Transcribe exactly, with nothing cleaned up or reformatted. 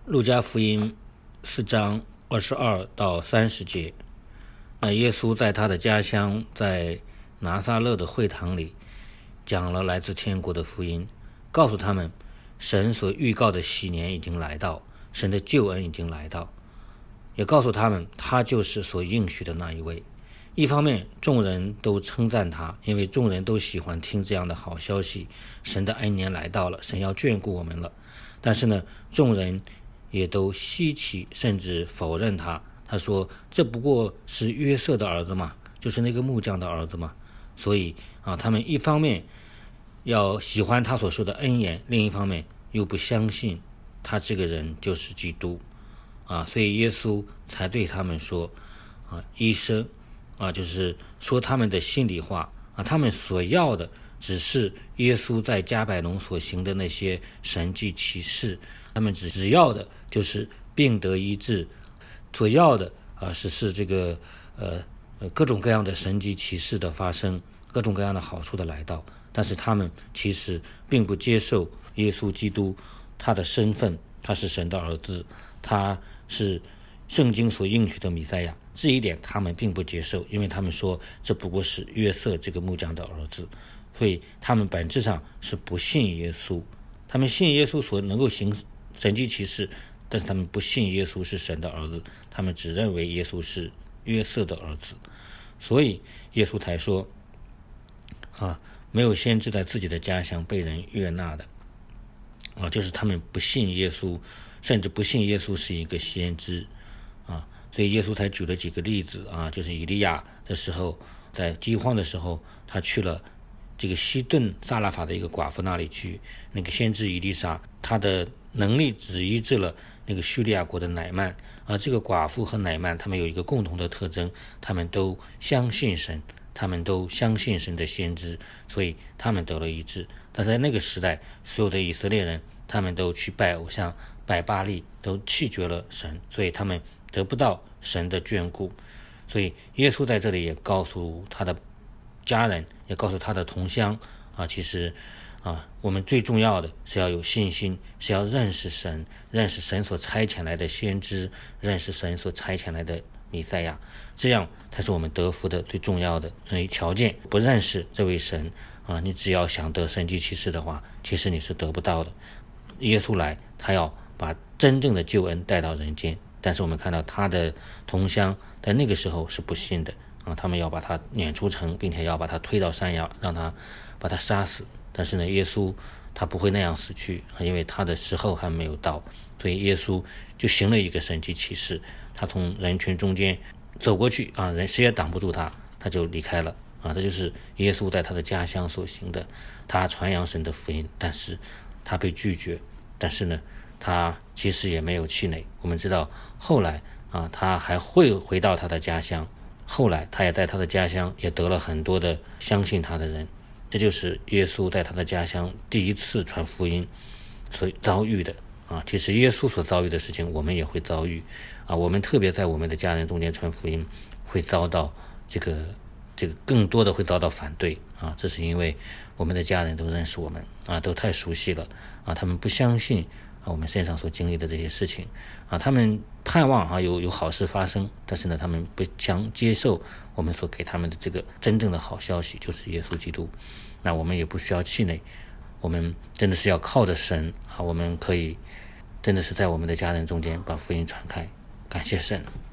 路加福音四章二十二到三十节，那耶稣在他的家乡，在拿撒勒的会堂里讲了来自天国的福音，告诉他们神所预告的喜年已经来到，神的救恩已经来到，也告诉他们他就是所应许的那一位。一方面众人都称赞他，因为众人都喜欢听这样的好消息，神的恩年来到了，神要眷顾我们了。但是呢，众人也都稀奇，甚至否认他。他说这不过是约瑟的儿子嘛，就是那个木匠的儿子嘛。所以啊，他们一方面要喜欢他所说的恩言，另一方面又不相信他这个人就是基督啊。所以耶稣才对他们说啊，医生啊，就是说他们的心里话啊，他们所要的只是耶稣在加百农所行的那些神迹奇事，他们只只要的就是病得医治，所要的啊是是这个呃呃各种各样的神迹奇事的发生，各种各样的好处的来到。但是他们其实并不接受耶稣基督他的身份，他是神的儿子，他是圣经所应许的弥赛亚，这一点他们并不接受，因为他们说这不过是约瑟这个木匠的儿子，所以他们本质上是不信耶稣。他们信耶稣所能够行神迹奇事，但是他们不信耶稣是神的儿子，他们只认为耶稣是约瑟的儿子。所以耶稣才说啊，没有先知在自己的家乡被人悦纳的啊，就是他们不信耶稣，甚至不信耶稣是一个先知啊。所以耶稣才举了几个例子啊，就是以利亚的时候，在饥荒的时候，他去了这个西顿撒拉法的一个寡妇那里去，那个先知以利沙，他的能力只医治了那个叙利亚国的乃曼，而这个寡妇和乃曼他们有一个共同的特征，他们都相信神，他们都相信神的先知，所以他们得了医治。但在那个时代，所有的以色列人他们都去拜偶像，拜巴力，都弃绝了神，所以他们得不到神的眷顾。所以耶稣在这里也告诉他的家人，也告诉他的同乡啊，其实啊，我们最重要的是要有信心，是要认识神，认识神所差遣来的先知，认识神所差遣来的弥赛亚，这样才是我们得福的最重要的条件。不认识这位神啊，你只要想得神迹奇事的话，其实你是得不到的。耶稣来，他要把真正的救恩带到人间，但是我们看到他的同乡在那个时候是不信的啊，他们要把他撵出城，并且要把他推到山崖，让他把他杀死。但是呢，耶稣他不会那样死去，因为他的时候还没有到，所以耶稣就行了一个神迹奇事，他从人群中间走过去啊，人谁也挡不住他，他就离开了啊。这就是耶稣在他的家乡所行的，他传扬神的福音，但是他被拒绝，但是呢，他其实也没有气馁。我们知道后来啊，他还会回到他的家乡，后来他也在他的家乡也得了很多的相信他的人。这就是耶稣在他的家乡第一次传福音所遭遇的啊。其实耶稣所遭遇的事情，我们也会遭遇啊。我们特别在我们的家人中间传福音，会遭到这个这个更多的会遭到反对啊。这是因为我们的家人都认识我们啊，都太熟悉了啊，他们不相信啊我们身上所经历的这些事情啊，他们盼望啊有有好事发生，但是呢，他们不想接受我们所给他们的这个真正的好消息，就是耶稣基督。那我们也不需要气馁，我们真的是要靠着神啊，我们可以真的是在我们的家人中间把福音传开，感谢神。